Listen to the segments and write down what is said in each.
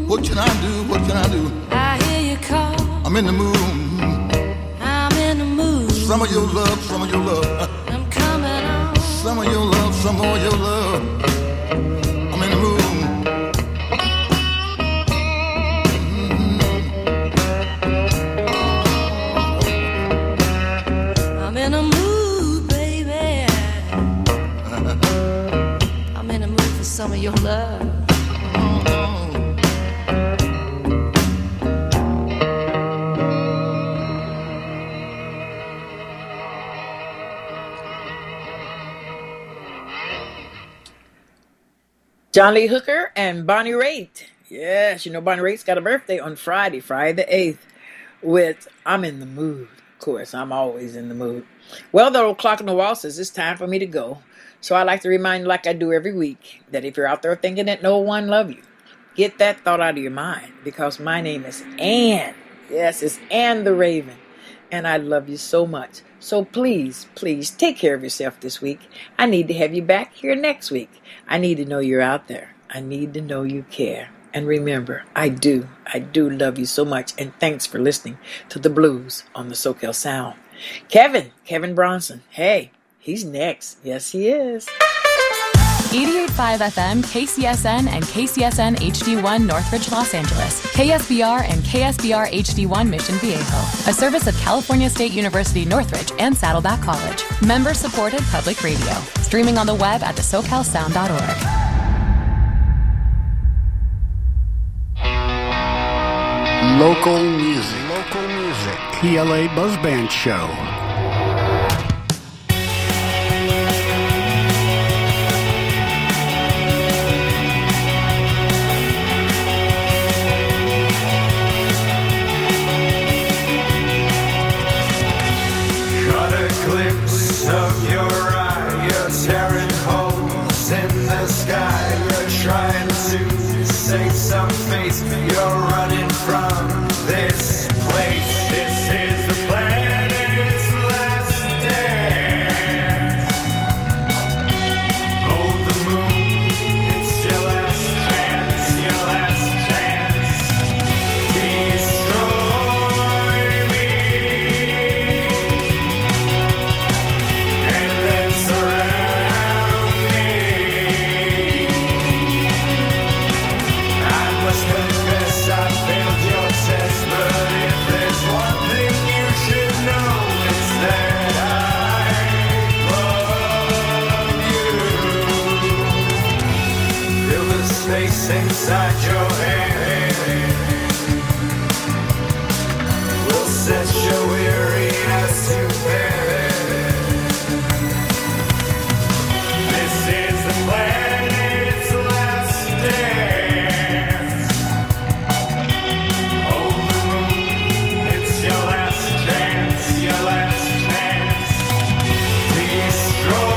What can I do? What can I do? I hear you call. I'm in the mood. I'm in the mood. Some of your love, some of your love. I'm coming on. Some of your love, some more your love. I'm in the mood. I'm in a mood, baby. I'm in a mood for some of your love. John Lee Hooker and Bonnie Raitt. Yes, you know Bonnie Raitt's got a birthday on Friday the 8th, with I'm in the mood. Of course, I'm always in the mood. Well, the old clock on the wall says it's time for me to go. So I like to remind you, like I do every week, that if you're out there thinking that no one loves you, get that thought out of your mind, because my name is Ann. Yes, it's Ann the Raven, and I love you so much. So please, please take care of yourself this week. I need to have you back here next week. I need to know you're out there. I need to know you care. And remember, I do love you so much. And thanks for listening to the blues on the SoCal Sound. Kevin Bronson. Hey, he's next. Yes, he is. 88.5 FM, KCSN, and KCSN HD1 Northridge, Los Angeles. KSBR and KSBR HD1 Mission Viejo. A service of California State University Northridge and Saddleback College. Member-supported public radio. Streaming on the web at thesocalsound.org. Local music. PLA Buzz Band Show. Of your eye, you're tearing holes in the sky. You're trying to save some face. You're running from this place. This is the planet's last dance. Hold the moon, it's your last chance, your last chance. Destroy me. Inside your head, we'll set your weariness to bed. This is the planet's last dance. Hold the moon, it's your last chance, your last chance. Destroy.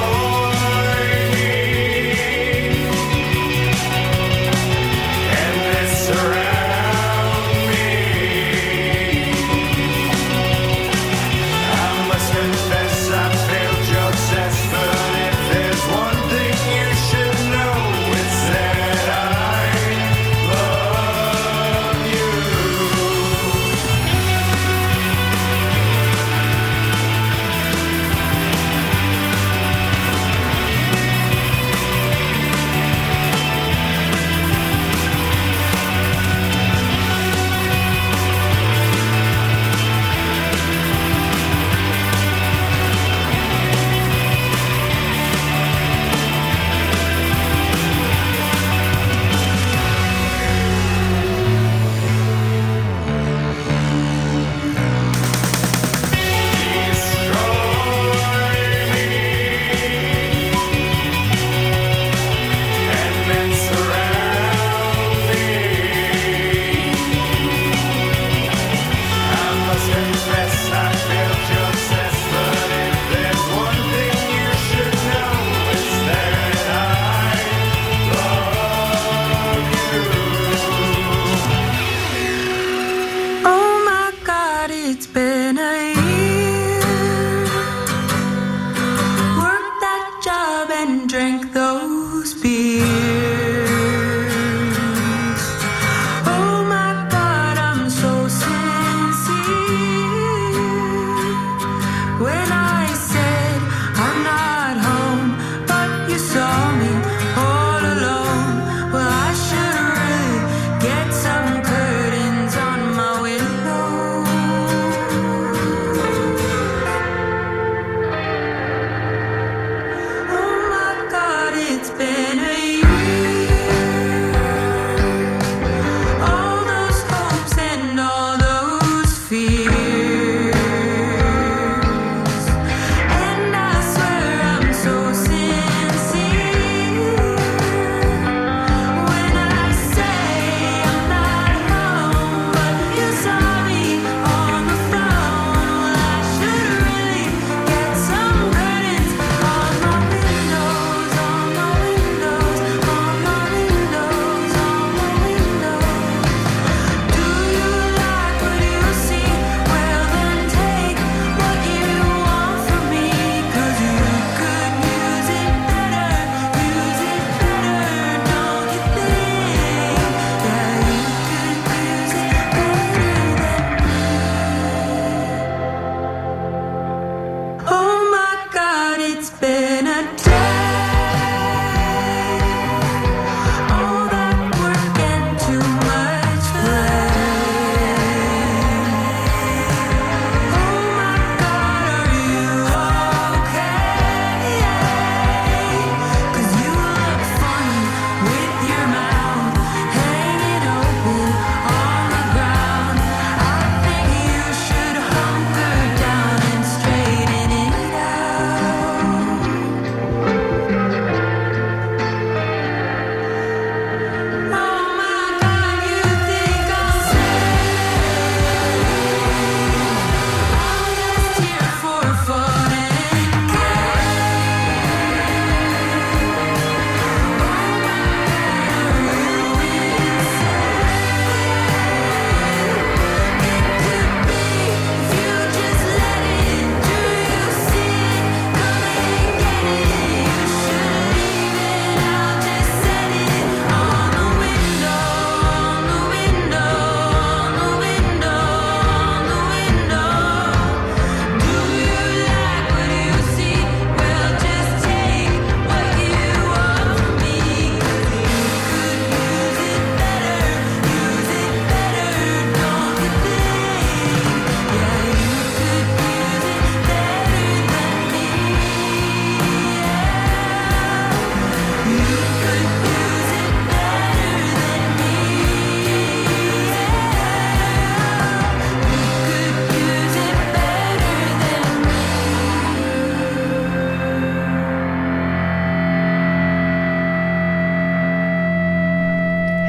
Surround me.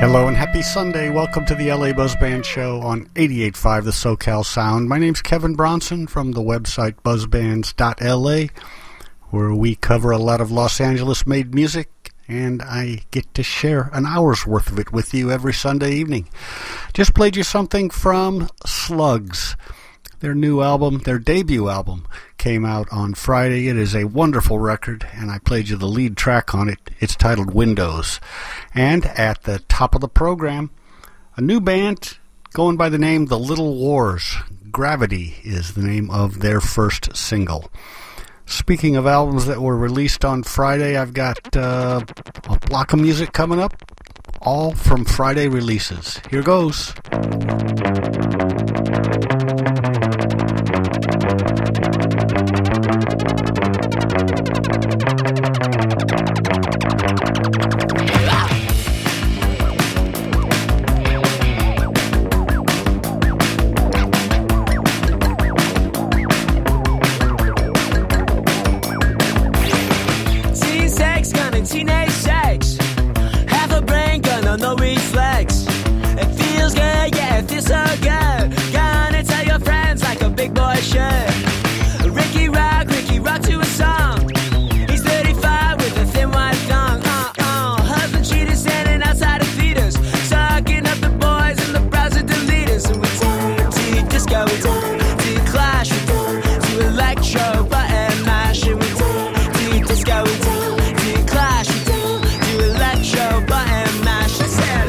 Hello and happy Sunday. Welcome to the LA Buzz Band Show on 88.5 The SoCal Sound. My name's Kevin Bronson from the website buzzbands.la, where we cover a lot of Los Angeles-made music, and I get to share an hour's worth of it with you every Sunday evening. Just played you something from Slugs. Their new album, their debut album, came out on Friday. It is a wonderful record, and I played you the lead track on it. It's titled Windows. And at the top of the program, a new band going by the name The Little Wars. Gravity is the name of their first single. Speaking of albums that were released on Friday, I've got a block of music coming up, all from Friday releases. Here goes. Teenage sex, half a brain gun on no reflex. It feels good, yeah, it feels so good. Gonna tell your friends like a big boy should. Ricky Rock to a song. He's 35 with a thin white thong. Husband cheated standing outside of theaters, sucking up the boys in the browser deleters. And we turn to disco, we turn to clash, we turn to electro button mash. And we turn to disco, we turn to clash, we turn to electro button mash. I said,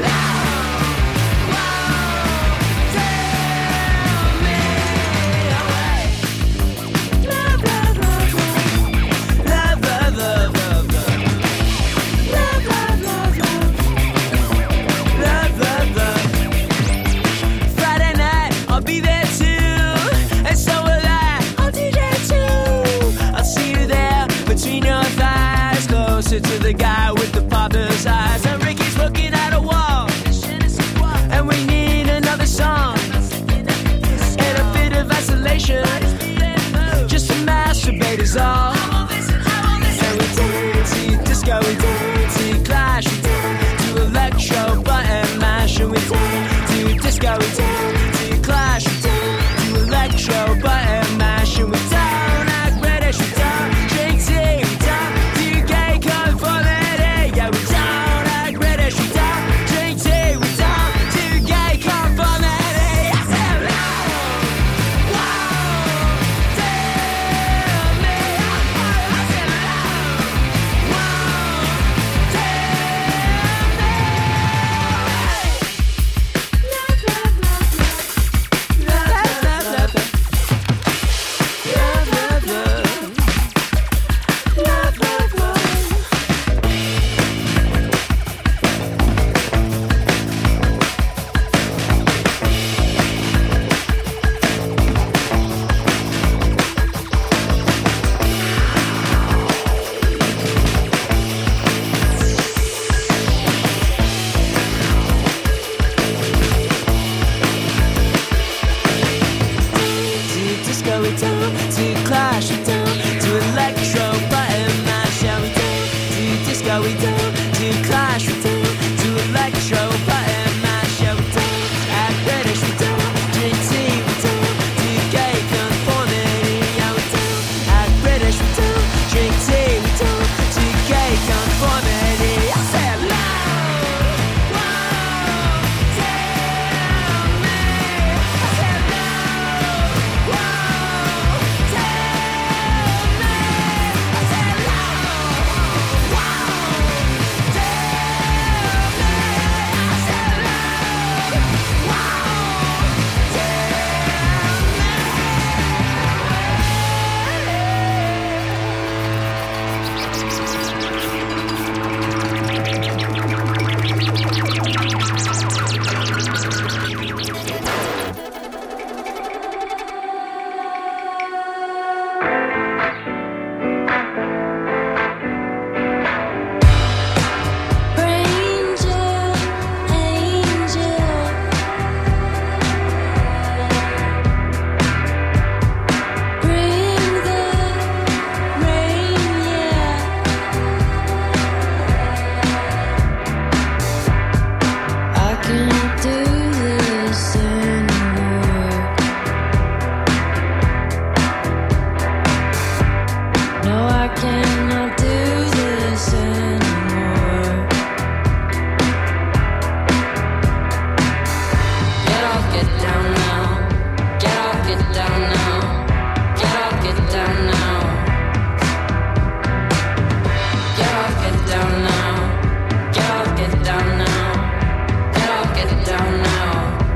Friday night, I'll be there too, and so will I. I'll DJ too. I'll see you there between your thighs, closer to the guy with the father's eyes. And Ricky's looking at a wall, and we need another song, and a bit of isolation, just to masturbate is all. And we dance to disco, we dance to clash, we dance to electro button mash. And we dance to disco, we dance to clash, we dance to electro button mash. And we don't act British, we don't drink tea, we don't do gay conformity. Yeah, we don't act British, we don't drink tea, we don't do gay conformity. I said, whoa, tell me. I said, whoa, tell me. can't do this anymore. No, I cannot do this anymore. Get off, get down now. Get off, get down now. Get off, get down now. Get off, get down now. Get off, get down now. Get off, get down now.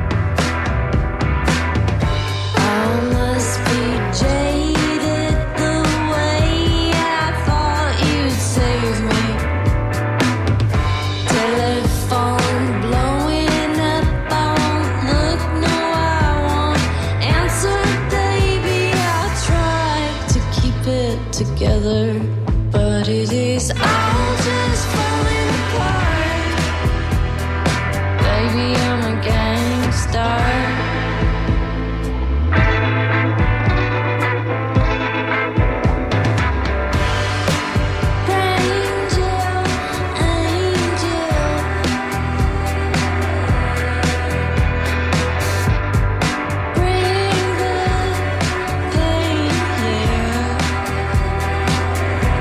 I must be jaded the way I thought you'd save me. Telephone blowing up, I won't look, no I won't answer, baby. I tried to keep it together, but it is all just falling apart. Baby, I'm a gangstar. Angel, angel, bring the pain here.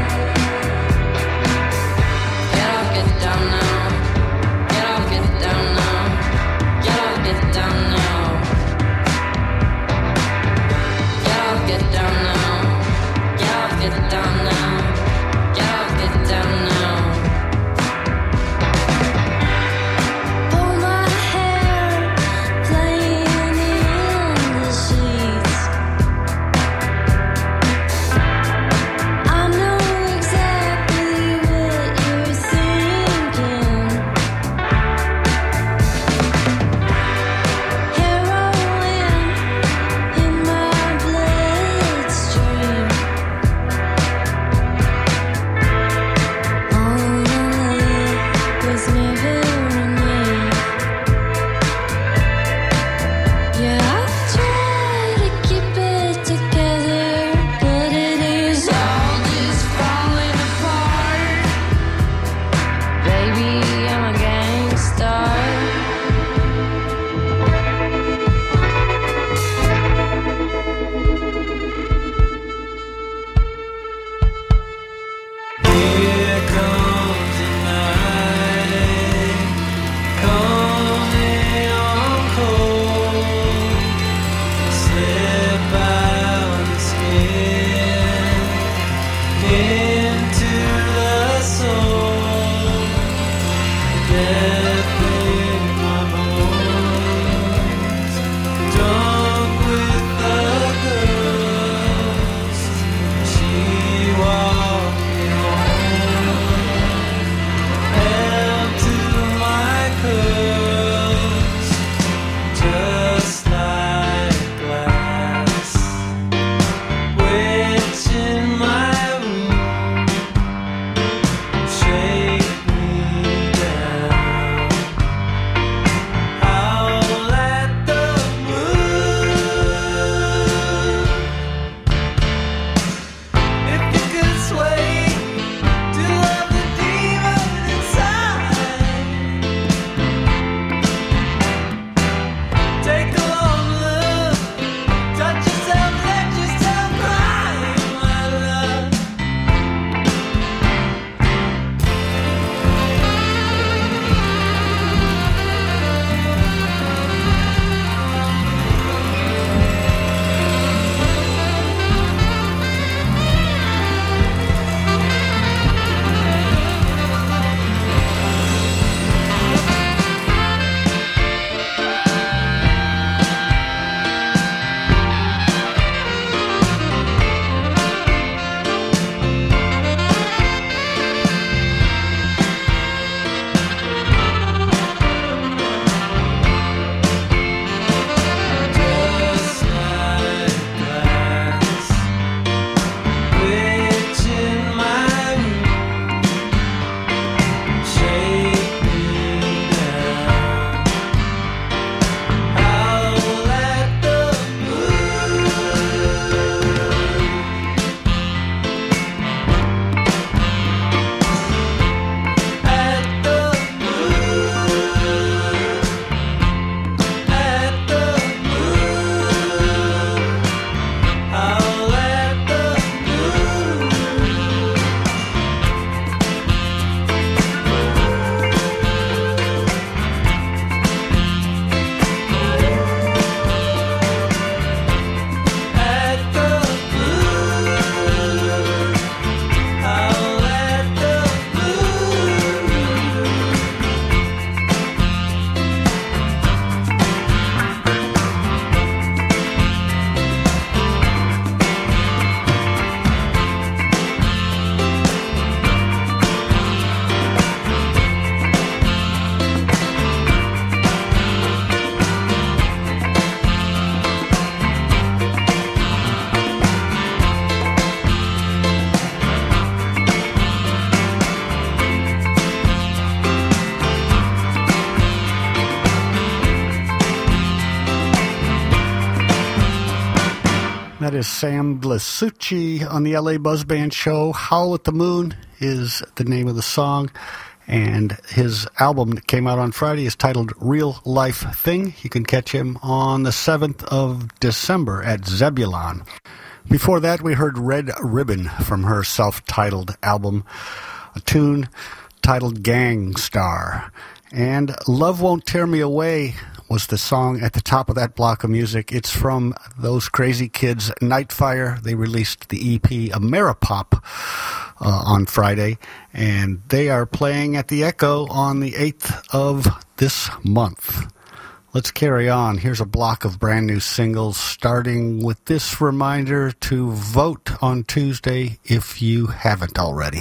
That is Sam Blasucci on the LA Buzz Band show. Howl at the Moon is the name of the song, and his album that came out on Friday is titled Real Life Thing. You can catch him on the 7th of December at Zebulon. Before that, we heard Red Ribbon from her self-titled album, a tune titled Gang Star. And Love Won't Tear Me Away was the song at the top of that block of music. It's from those crazy kids, Nightfire. They released the EP Ameripop on Friday, and they are playing at the Echo on the 8th of this month. Let's carry on. Here's a block of brand new singles, starting with this reminder to vote on Tuesday if you haven't already.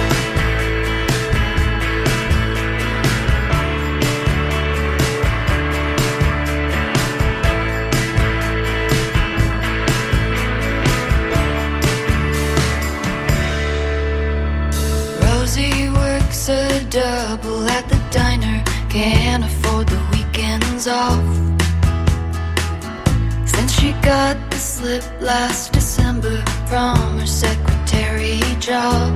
A double at the diner, can't afford the weekends off. Since she got the slip last December from her secretary job,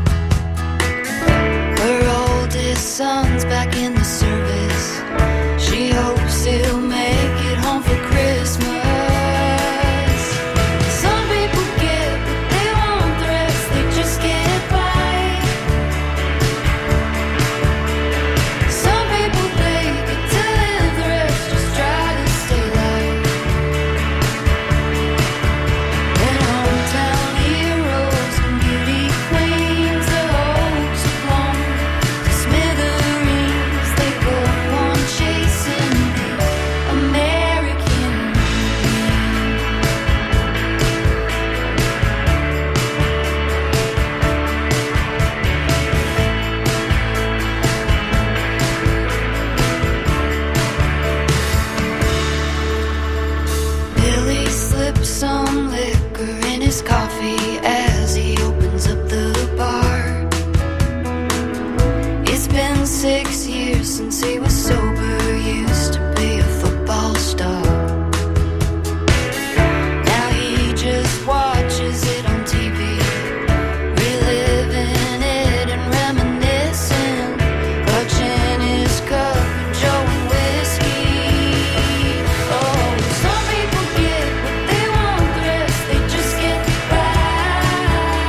her oldest son's back in the service. She hopes he'll make it home for Christmas. Some people get what they want, the rest they just get by. Some liquor in his coffee as he opens up the bar. It's been 6 years since he was sober, used to be a football star. Now he just watches it on TV, reliving it and reminiscing, clutching his cup of Joe and whiskey. Oh, some people get what they want, the rest they just get by.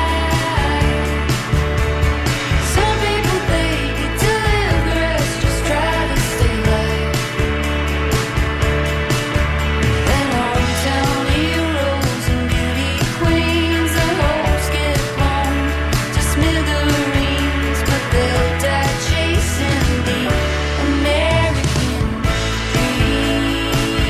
Some people they get to live, the rest just try to stay light. Then hometown heroes and beauty queens, their hopes get blown to smithereens, but they'll die chasing the American dream.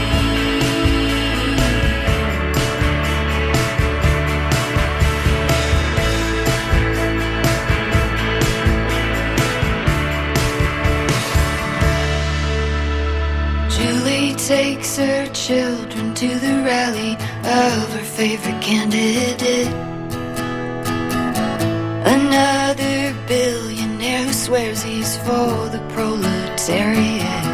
Julie takes her children to the rally of her favorite candidate, another billionaire who swears he's for the proletariat.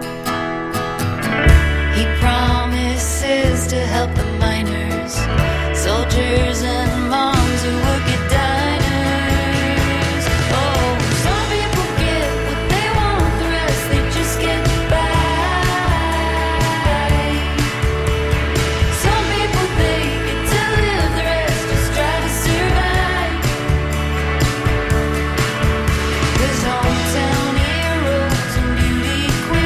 He promises to help the miners, soldiers and moms who work at diners. Oh, some people get what they want, the rest they just get by. Some people they get to live, the rest just try to survive. 'Cause hometown heroes and beauty queens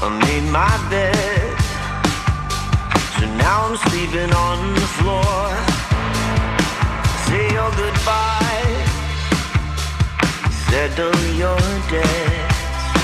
I made my bed, so now I'm sleeping on the floor. Say your goodbyes, settle your debts.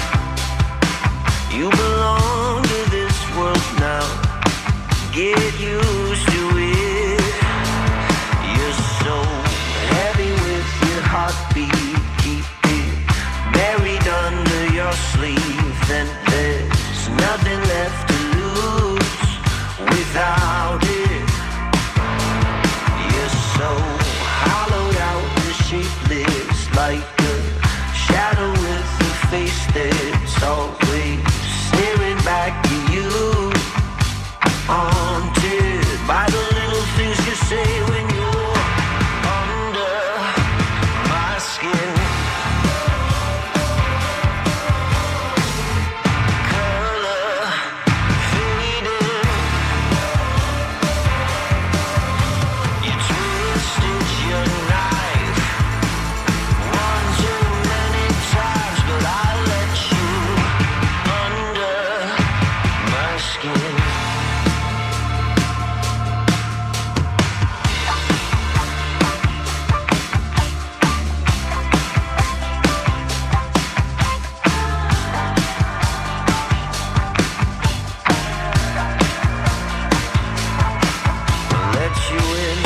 You belong to this world now, get used to it. You're so heavy with your heartbeat, keep it buried under your sleeve. Then there's nothing left to lose without it. You're so hollowed out and shapeless, like a shadow with a face that's always staring back at you. Haunted by the little things you say when you're under my skin. Color fading, you twisted your knife one too many times, but I let you under my skin. Let you in,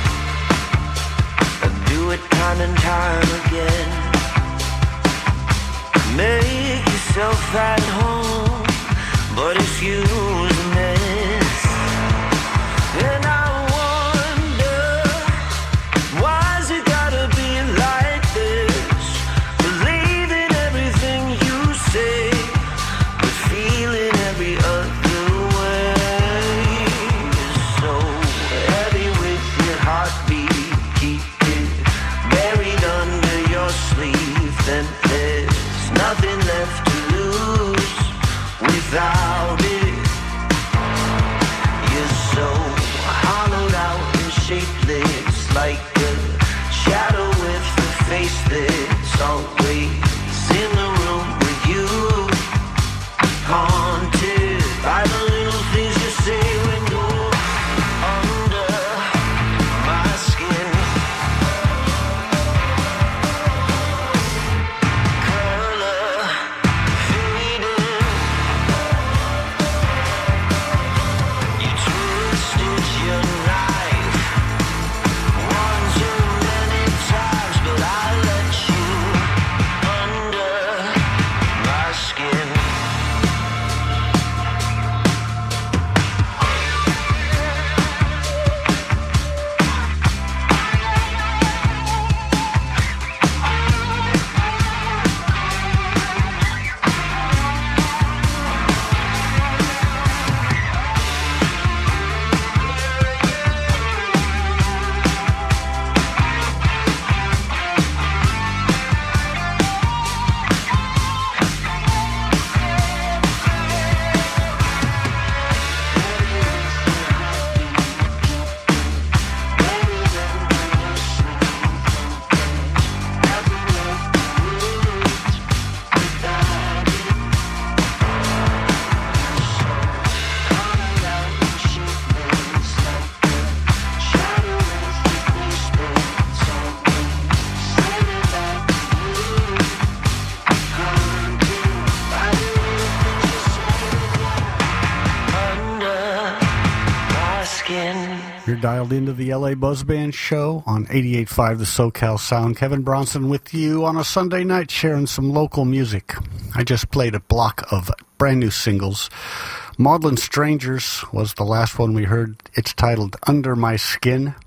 I do it time and time again. Make yourself at home, but excuse the mess. And I wonder, why's it gotta be like this? Believing everything you say, but feeling every other way. So heavy with your heartbeat, keep it buried under your sleeve. Then there's nothing left to lose without it. You're so hollowed out and shapeless, like a shadow with a face that's always in the room with you. Haunted by the little things you say when you're under my skin. Color fading, you twisted your knife one too many times, but I let you under my skin. You're dialed into the LA Buzz Band show on 88.5 The SoCal Sound. Kevin Bronson with you on a Sunday night sharing some local music. I just played a block of brand new singles. Maudlin Strangers was the last one we heard. It's titled Under My Skin.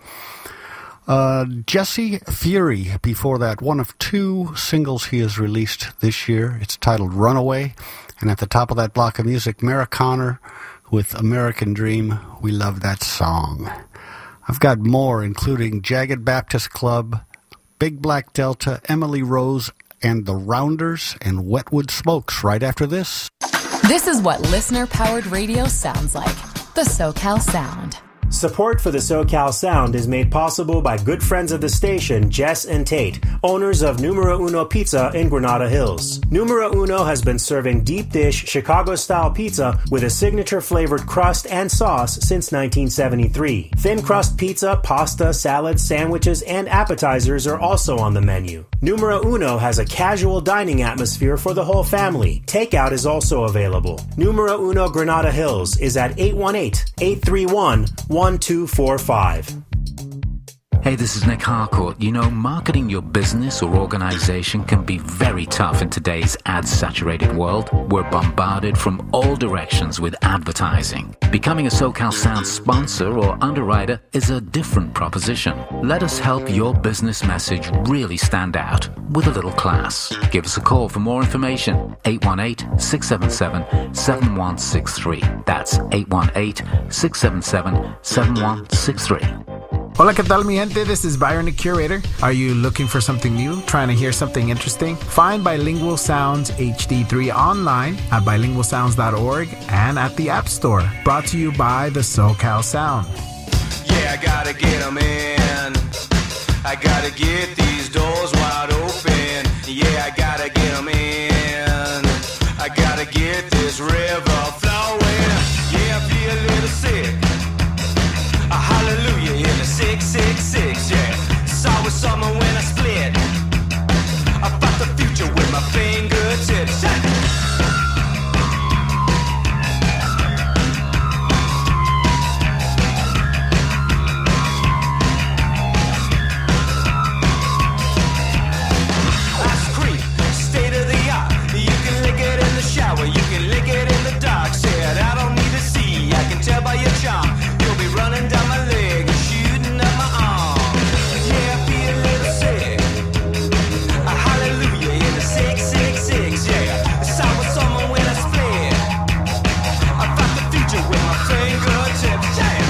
Jesse Fury, before that, one of two singles he has released this year. It's titled Runaway. And at the top of that block of music, Mara Connor with American Dream. We love that song. I've got more, including Jagged Baptist Club, Big Black Delta, Emily Rose, and the Rounders, and Wetwood Smokes right after this. This is what listener-powered radio sounds like. The SoCal Sound. Support for the SoCal Sound is made possible by good friends of the station, Jess and Tate, owners of Numero Uno Pizza in Granada Hills. Numero Uno has been serving deep dish Chicago-style pizza with a signature flavored crust and sauce since 1973. Thin crust pizza, pasta, salads, sandwiches, and appetizers are also on the menu. Numero Uno has a casual dining atmosphere for the whole family. Takeout is also available. Numero Uno Granada Hills is at 818-831-1245. Hey, this is Nick Harcourt. You know, marketing your business or organization can be very tough in today's ad-saturated world. We're bombarded from all directions with advertising. Becoming a SoCal Sound sponsor or underwriter is a different proposition. Let us help your business message really stand out with a little class. Give us a call for more information. 818-677-7163. That's 818-677-7163. Hola, ¿qué tal, mi gente? This is Byron, the curator. Are you looking for something new? Trying to hear something interesting? Find Bilingual Sounds HD3 online at bilingualsounds.org and at the App Store. Brought to you by the SoCal Sound. Yeah, I gotta get them in. I gotta get these doors wide open. Yeah, I gotta get them in. I gotta get this river flowing. Yeah, I feel a little sick. A hallelujah in the 666, yeah. Saw with summer when I split. I fought the future with my fingertips. Ice cream, state of the art. You can lick it in the shower, you can lick it in the dark. Said I don't need to see, I can tell by your charm. You'll be running down my leg and shooting up my arm. Yeah, I feel a little sick. A hallelujah in the 666, yeah. Saw with someone when I split. I fought the future with my fingertips, yeah.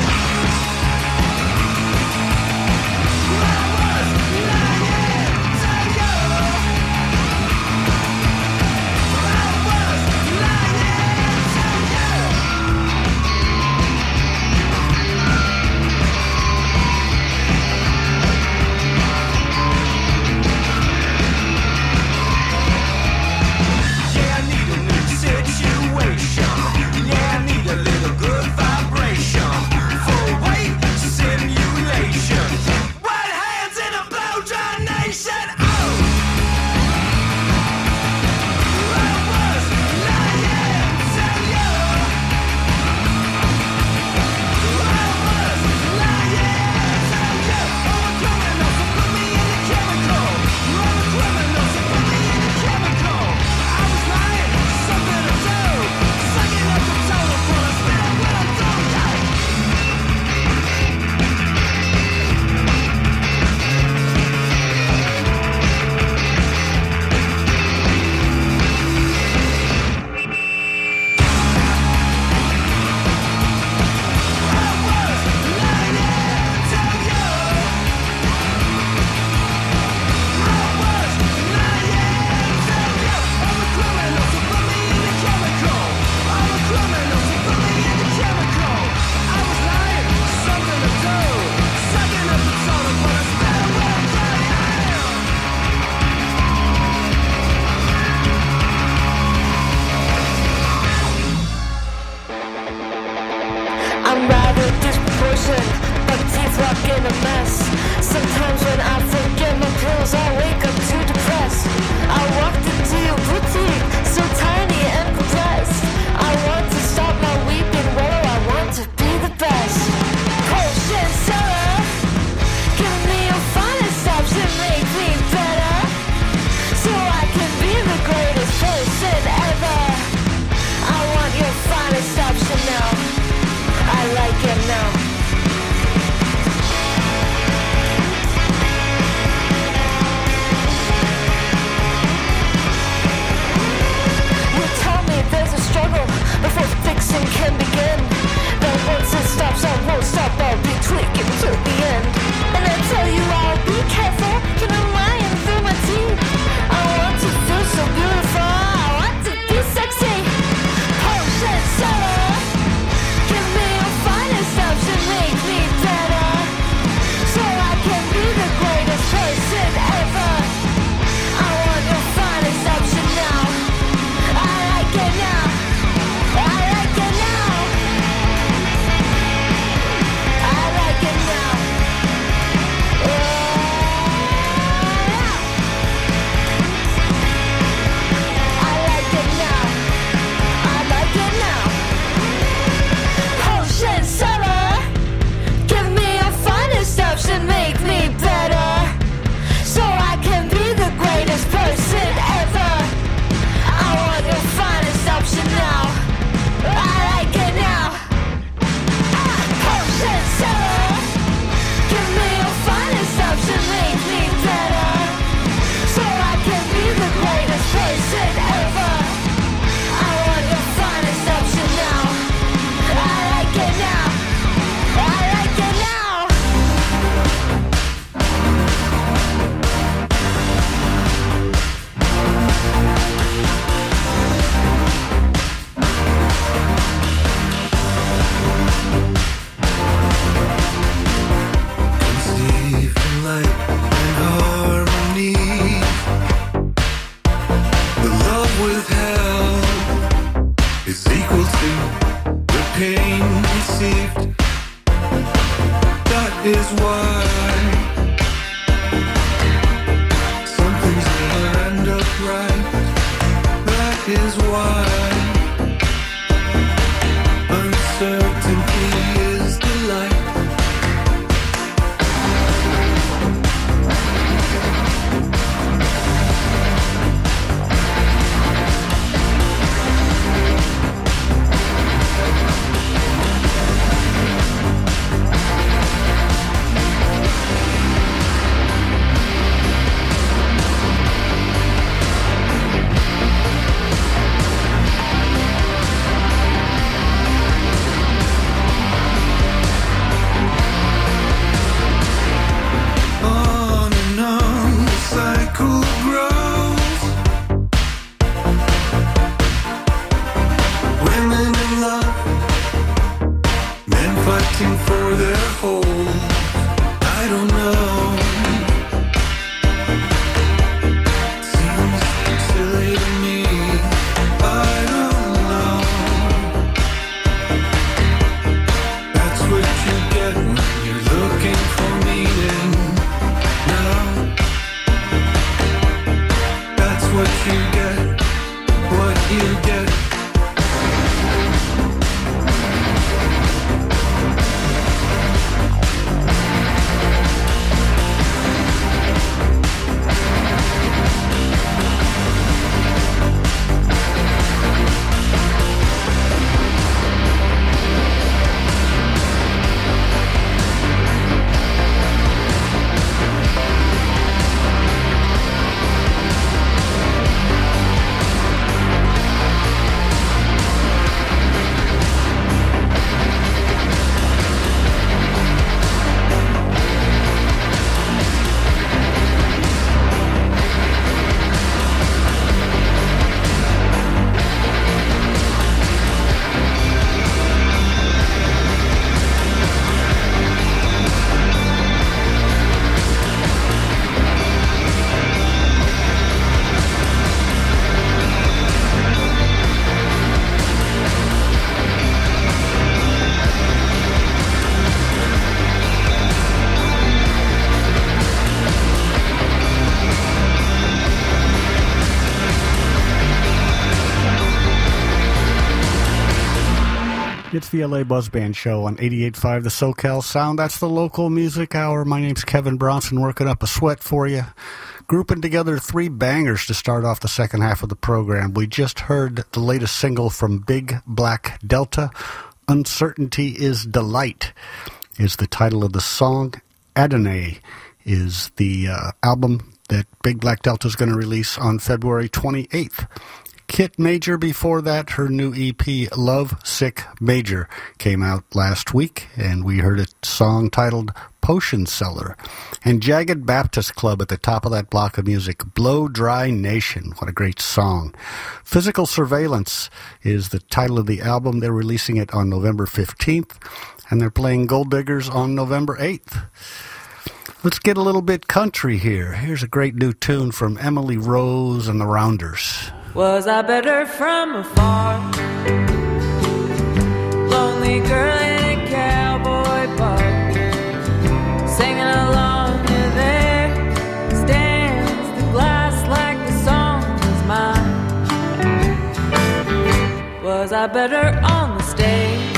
deceived. That is why some things never end up right. That is why uncertainty is delight. On and on the cycle grows. Women in love, men fighting for their hold. I don't know. Seems silly to me. I don't know. That's what you get when you're looking for meaning. No, that's what you get. What you get. It's the LA Buzz Band Show on 88.5 The SoCal Sound. That's the local music hour. My name's Kevin Bronson, working up a sweat for you. Grouping together three bangers to start off the second half of the program. We just heard the latest single from Big Black Delta, Uncertainty is Delight, is the title of the song. Adonai is the album that Big Black Delta is going to release on February 28th. Kit Major before that, her new EP, Love Sick Major, came out last week, and we heard a song titled Potion Seller. And Jagged Baptist Club at the top of that block of music, Blow Dry Nation. What a great song. Physical Surveillance is the title of the album. They're releasing it on November 15th, and they're playing Gold Diggers on November 8th. Let's get a little bit country here. Here's a great new tune from Emily Rose and the Rounders. Was I better from afar? Lonely girl in a cowboy bar, singing along to there stands the glass like the song was mine. Was I better on the stage,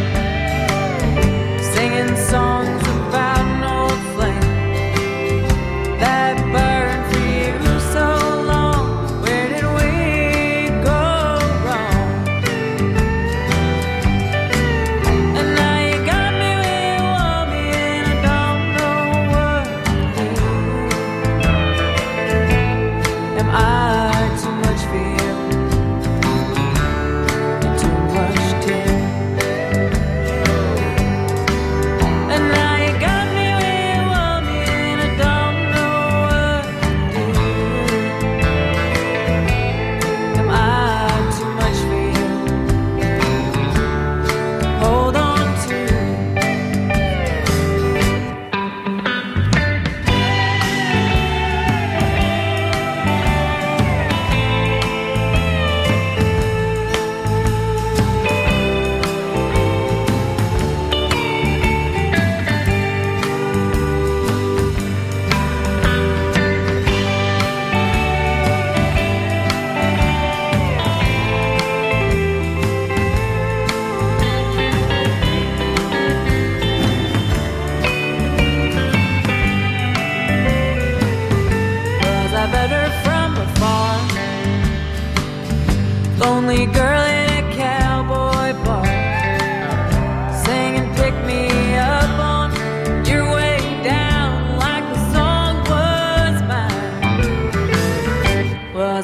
singing songs about an old flame that burned for you so long? Where did we go wrong? And now you got me where you want me, and I don't know what to do. Am I too much for you? Too much too?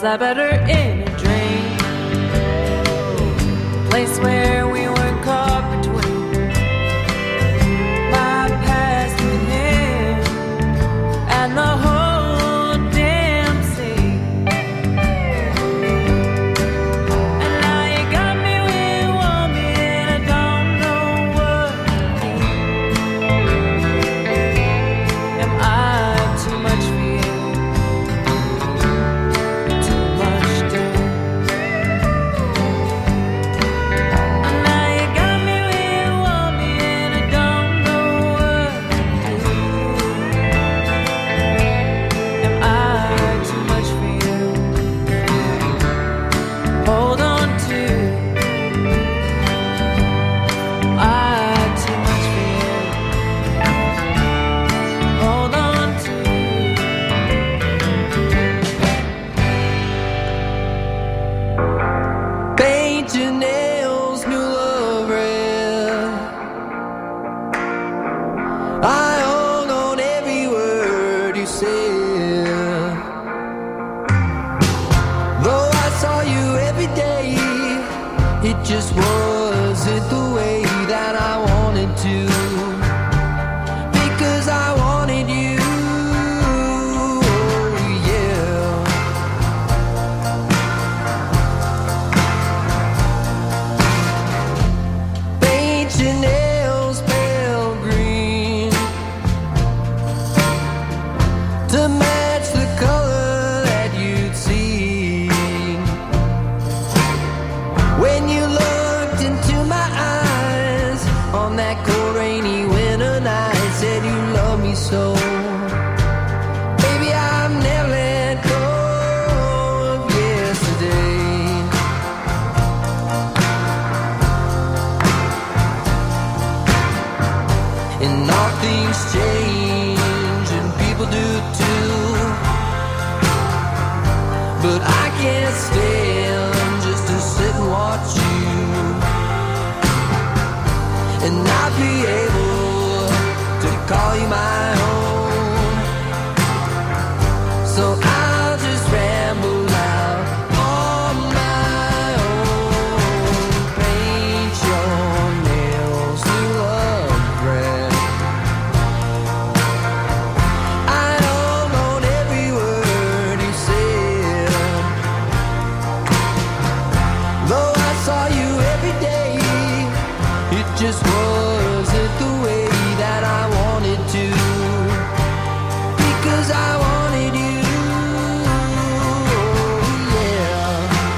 fly better in a dream. Place where we weren't caught between my past and him and the whole damn scene. And now you got me where you want me, and I don't know what to do. Am I too much for you? Too much to And now you got me where you want me, and I don't know what to do. Am I too much for you? Hold on to. Am I too much for you? Hold on to. Paint your nails new love red. I hold on every word you said. Though I saw you every day, it just wasn't the way that I wanted to. Because I wanted you, yeah. Paint your nails pale green to match the color that you'd seen when you looked into my eyes on that cold rainy winter night. Said you love me so. Baby, I've never let go of yesterday. And all things change, and people do too. But I can't stand just to sit and watch you and not be able to call you my own. So I'll just ramble out on my own. Paint your nails new love red. I don't know every word you said. Though I saw you every day, it just wasn't the way that I wanted to. Because I wanted you, yeah.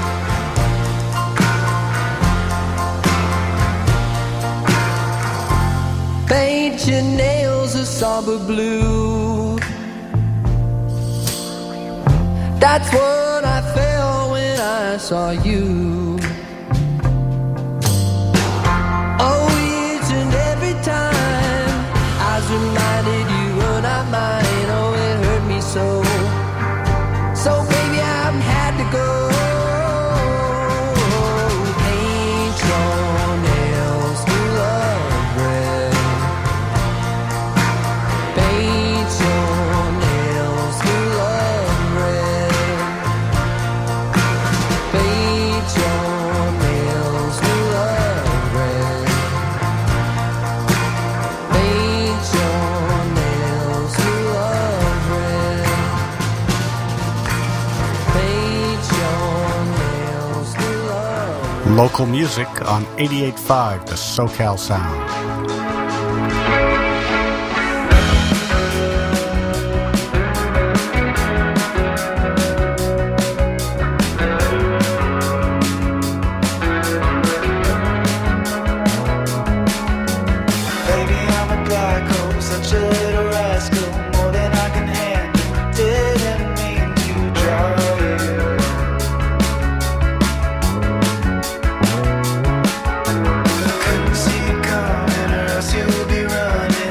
Paint your nails a somber blue. That's what I felt when I saw you. Oh, each and every time I was reminded you were not mine. Oh, it hurt me so. So baby, I've had to go. Paint your nails new love red. Paint your nails new love red. Paint your nails new love red. Paint your nails new love red. Paint your nails new love red. Local music on 88.5, the SoCal Sound. Baby, I'm a black hole, such a little rascal, more than I can handle. Didn't mean to draw you. Couldn't see it coming, or else you'll be running.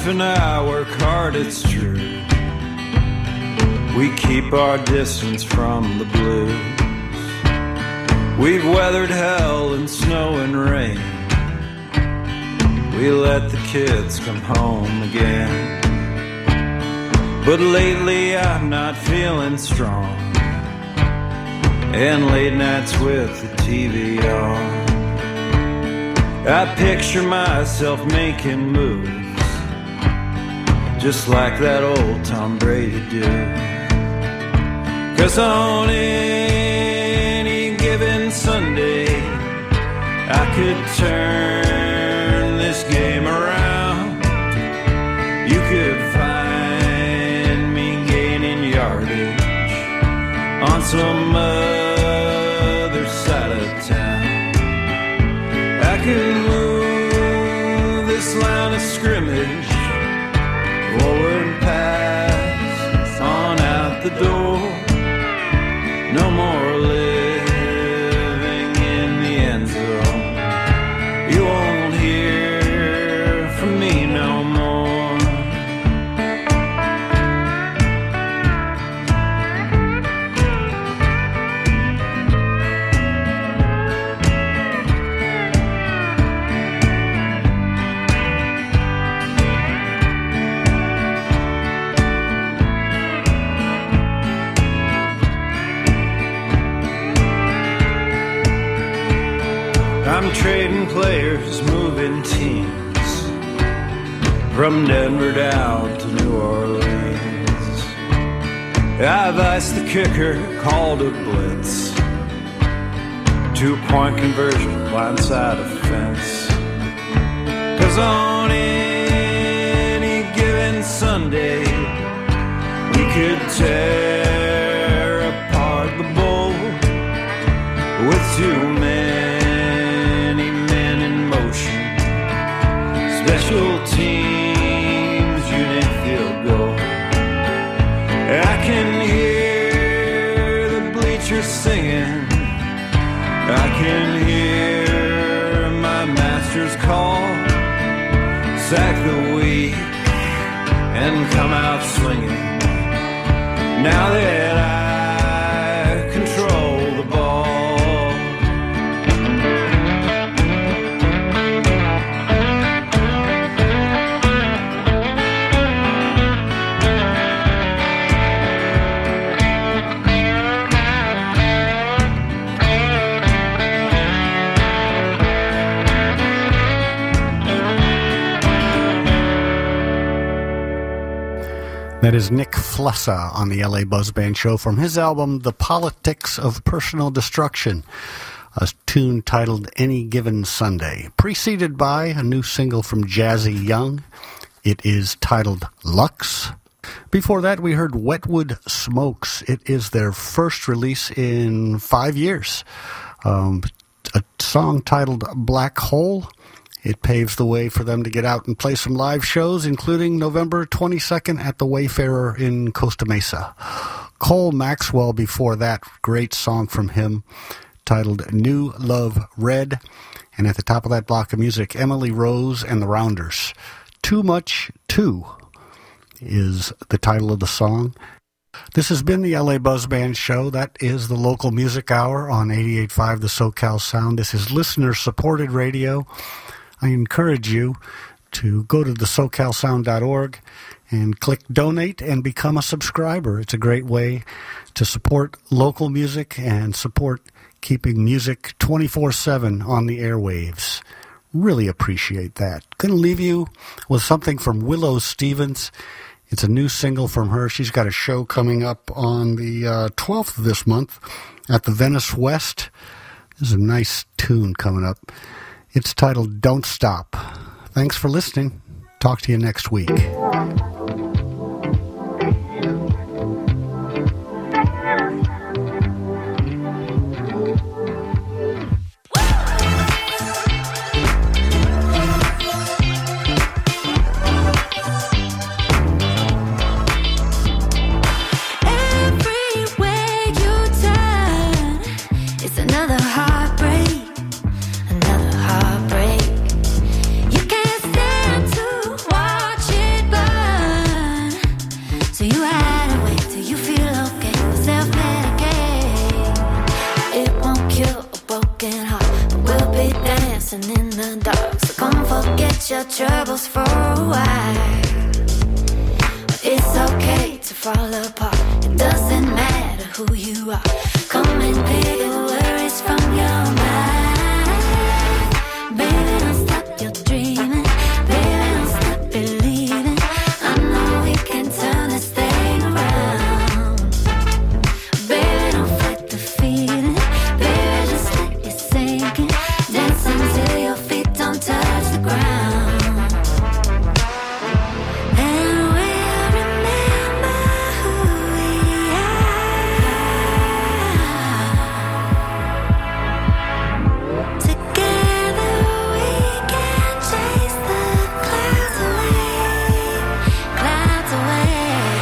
wife and I work hard, it's true. We keep our distance from the blues. We've weathered hell and snow and rain. We let the kids come home again. But lately I'm not feeling strong, and late nights with the TV on, I picture myself making moves just like that old Tom Brady did. 'Cause on any given Sunday I could turn this game around. You could find me gaining yardage on some other side of town. I could move this line of scrimmage forward and pass on out the door. No more living in the end zone. You won't hear from me no more. I'm trading players, moving teams from Denver down to New Orleans. I've iced the kicker, called a blitz, 2-point conversion, blindside of fence. 'Cause on any given Sunday we could tear apart the bowl with too many special teams, unit field goal. I can hear the bleachers singing. I can hear my master's call. Sack the weak and come out swinging. Now that I control the ball. That is Nick Flessa on the LA Buzz Band Show from his album The Politics of Personal Destruction, a tune titled Any Given Sunday, preceded by a new single from Jazzy Young. It is titled Lux. Before that, we heard Wetwood Smokes. It is their first release in 5 years. A song titled Black Hole. It paves the way for them to get out and play some live shows, including November 22nd at the Wayfarer in Costa Mesa. Cole Maxwell before that, great song from him titled New Love Red. And at the top of that block of music, Emily Rose and the Rounders. Too Much Too is the title of the song. This has been the LA Buzz Band Show. That is the local music hour on 88.5 The SoCal Sound. This is listener-supported radio. I encourage you to go to thesocalsound.org and click donate and become a subscriber. It's a great way to support local music and support keeping music 24/7 on the airwaves. Really appreciate that. Going to leave you with something from Willow Stevens. It's a new single from her. She's got a show coming up on the 12th of this month at the Venice West. There's a nice tune coming up. It's titled Don't Stop. Thanks for listening. Talk to you next week. Watch it dancing in the dark. So come forget your troubles for a while. It's okay to fall apart. It doesn't matter who you are. Come and pick the worries from your mind. Baby, don't stop your dreaming. Baby, don't stop believing. I know we can turn this thing around. Baby, don't fight the feeling. Baby, just let it sink in. Dance until your feet don't touch the ground. And we'll remember who we are. Together we can chase the clouds away, clouds away.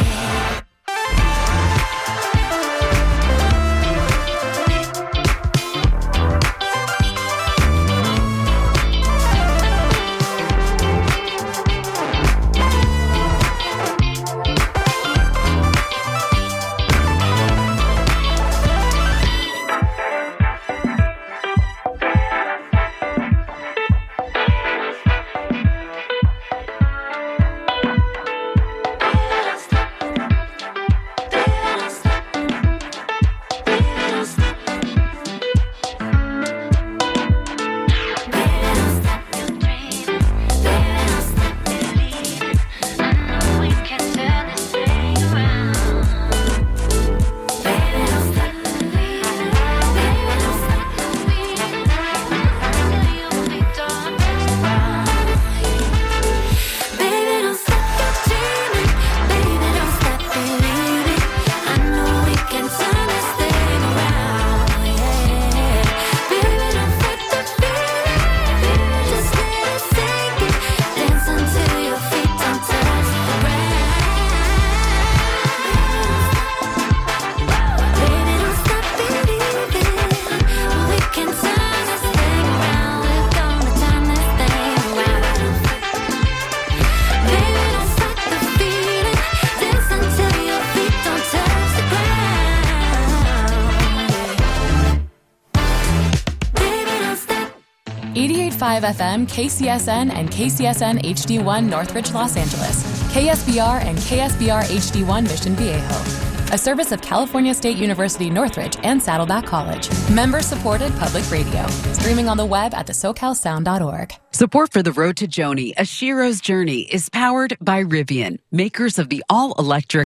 FM, KCSN, and KCSN HD1 Northridge, Los Angeles, KSBR and KSBR HD1 Mission Viejo. A service of California State University Northridge and Saddleback College. Member-supported public radio. Streaming on the web at thesocalsound.org. Support for The Road to Joni, A Shiro's Journey is powered by Rivian, makers of the all-electric